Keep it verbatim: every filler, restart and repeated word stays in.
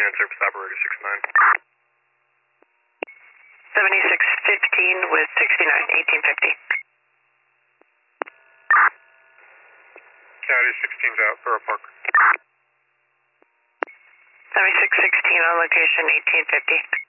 and Surface Operator six nine. seventy-six fifteen with sixty-nine, eighteen fifty. County sixteen's out, Borough Park. seventy-six sixteen on location, eighteen fifty.